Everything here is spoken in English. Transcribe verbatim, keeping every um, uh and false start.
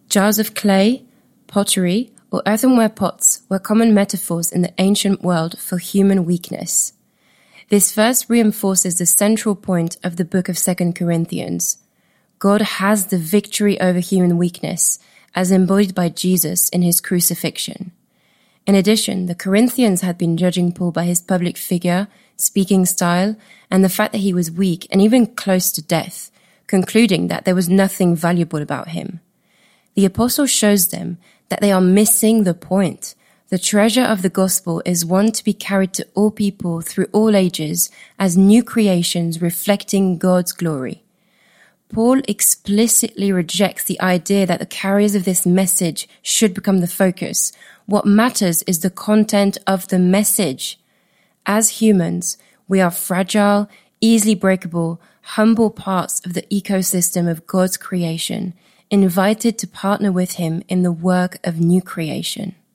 Jars of clay, pottery, or earthenware pots were common metaphors in the ancient world for human weakness. This verse reinforces the central point of the book of Second Corinthians. God has the victory over human weakness, as embodied by Jesus in his crucifixion. In addition, the Corinthians had been judging Paul by his public figure, speaking style, and the fact that he was weak and even close to death, concluding that there was nothing valuable about him. The apostle shows them that they are missing the point. The treasure of the gospel is one to be carried to all people through all ages as new creations reflecting God's glory. Paul explicitly rejects the idea that the carriers of this message should become the focus. What matters is the content of the message. As humans, we are fragile, easily breakable, humble parts of the ecosystem of God's creation, invited to partner with him in the work of new creation.